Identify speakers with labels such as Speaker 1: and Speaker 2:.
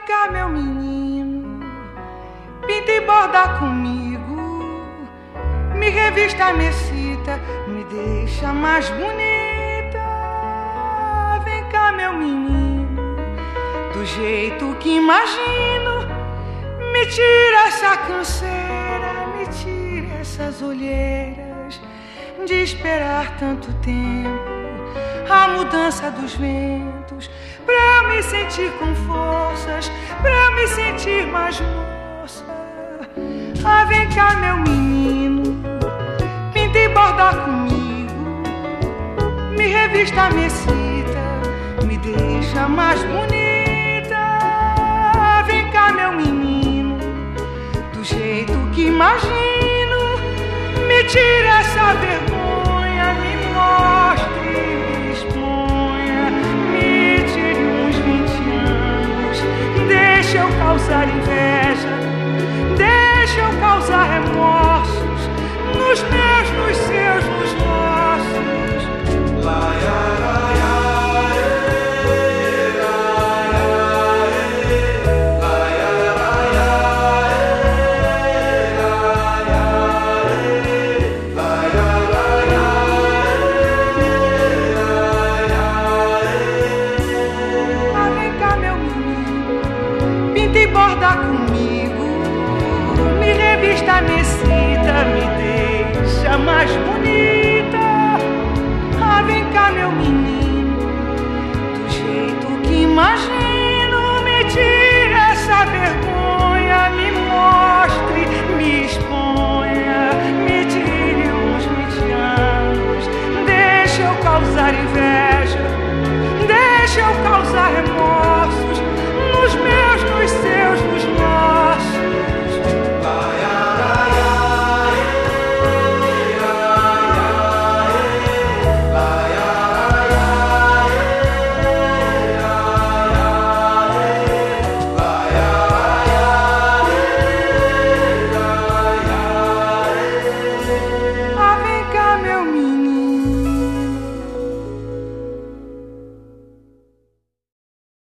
Speaker 1: cá, meu menino, pinta e borda comigo, me revista, me excita, me deixa mais bonita. Vem cá, meu menino, do jeito que imagino, me tira essa canseira, me tira essas olheiras de esperar tanto tempo a mudança dos ventos, pra eu me sentir com forças, pra eu me sentir mais moça. Ah, vem cá, meu menino, pinta e borda comigo, me revista, me excita, me deixa mais bonita. Ah, vem cá, meu menino, do jeito que imagino, me tira essa vergonha, me mostre, me exponha, me tire uns 20 anos, deixa eu causar inveja, deixa eu causar remorsos, nos meus, nos seus, nos nossos. Borda comigo, me revista, me excita, me deixa mais bonita. Ah, vem cá, meu menino, do jeito que imagino, me tire essa vergonha, me mostre, me exponha, me tire uns 20 anos, deixa eu causar inveja, deixa eu causar remorso,